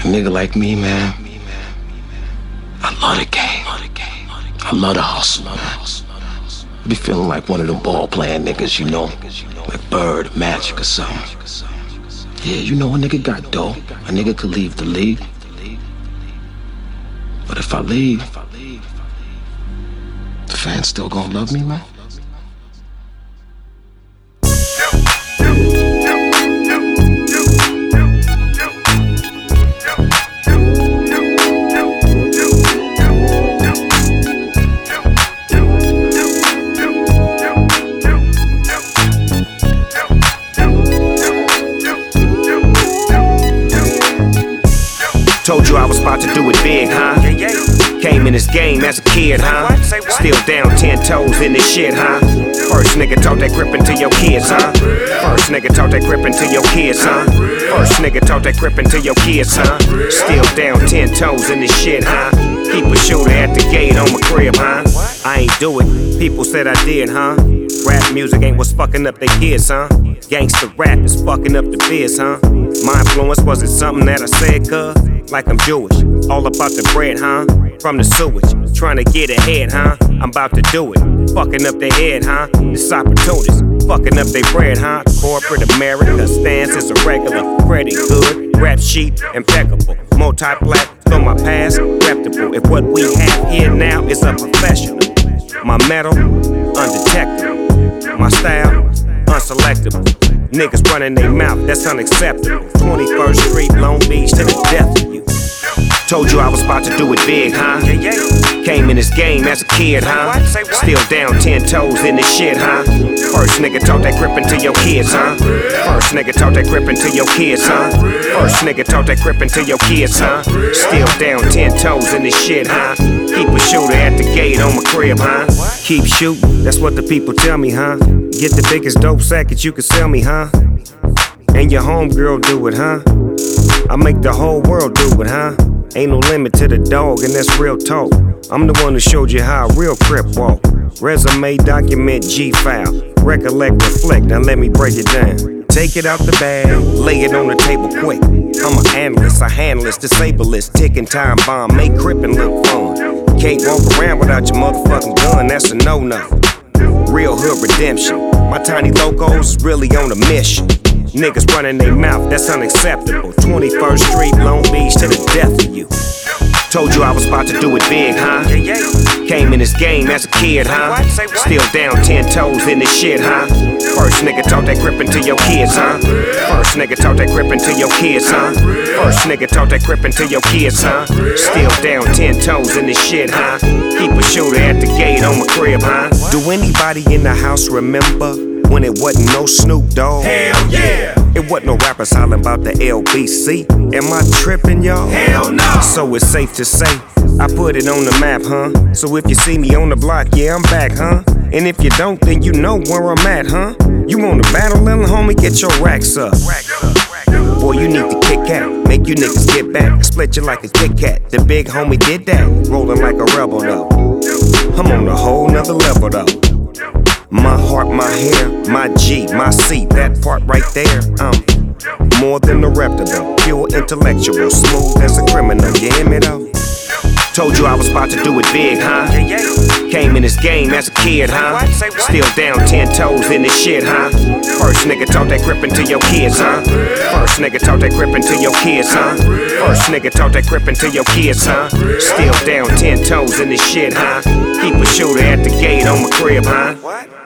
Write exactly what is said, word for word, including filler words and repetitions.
nigga like me, man, I love the game. I love the hustle, man. I be feeling like one of them ball playing niggas, you know, like Bird, Magic or something. Yeah, you know, a nigga got dough. A nigga could leave the league. But if I leave, the fans still gonna love me, man. Told you I was about to do it big, huh? Came in this game as a kid, huh? Still down ten toes in this shit, huh? First nigga taught that grippin' to your kids, huh? First nigga taught that grippin' to your kids, huh? First nigga taught that grippin' to your kids, huh? Still down ten toes in this shit, huh? Keep a shooter at the gate on my crib, huh? I ain't do it, people said I did, huh? Rap music ain't what's fucking up they kids, huh? Gangsta rap is fucking up the biz, huh? My influence wasn't something that I said, cuz like I'm Jewish, all about the bread, huh? From the sewage, trying to get ahead, huh? I'm about to do it, fucking up their head, huh? This opportunist, fucking up their bread, huh? Corporate America stands as a regular, pretty good, rap sheet, impeccable, multi-plat, from my past, reputable. If what we have here now is a professional, my metal, undetectable, my style, unselectable. Niggas running their mouth, that's unacceptable. twenty-first Street, Long Beach, to the death of you. Told you I was about to do it big, huh? Came in this game as a kid, huh? Still down ten toes in this shit, huh? First nigga taught that grippin' to your kids, huh? First nigga taught that grippin' to your kids, huh? First nigga taught that grippin' to your kids, huh? Still down ten toes in this shit, huh? Keep a shooter at the gate on my crib, huh? Keep shooting, that's what the people tell me, huh? Get the biggest dope sack that you can sell me, huh? And your homegirl do it, huh? I make the whole world do it, huh? Ain't no limit to the dog, and that's real talk. I'm the one who showed you how a real crip walk. Resume, document, G-file. Recollect, reflect, now let me break it down. Take it out the bag, lay it on the table quick. I'm an analyst, a handless, disableist, ticking time bomb, make crippin' look fun. Can't walk around without your motherfucking gun, that's a no-no. Real hood redemption, my tiny locals really on a mission. Niggas running their mouth, that's unacceptable. twenty-first Street, Long Beach, to the death of you. Told you I was about to do it big, huh? Came in this game as a kid, huh? Still down ten toes in this shit, huh? First nigga taught that grippin' to your kids, huh? First nigga taught that grippin' to your kids, huh? First nigga taught that grippin' to your kids, huh? Still down ten toes in this shit, huh? Keep a shooter at the gate on my crib, huh? Do anybody in the house remember when it wasn't no Snoop Dogg? Hell yeah! It wasn't no rappers hollering about the L B C. Am I tripping, y'all? Hell no! So it's safe to say, I put it on the map, huh? So if you see me on the block, yeah, I'm back, huh? And if you don't, then you know where I'm at, huh? You wanna battle, little homie, get your racks up. Boy, you need to kick out, make you niggas get back. Split you like a Kit Kat, the big homie did that. Rolling like a rebel, though. I'm on a whole nother level, though. My heart, my hair, my G, my C, that part right there, I'm more than a reputable, pure intellectual, smooth as a criminal, you hear me though? Told you I was about to do it big, huh? Came in this game as a kid, huh? Still down ten toes in this shit, huh? First nigga taught that grippin' to your kids, huh? First nigga taught that grippin' to your kids, huh? First nigga taught that grippin' to your kids, huh? Still down ten toes in this shit, huh? Keep a shooter at the gate on my crib, huh?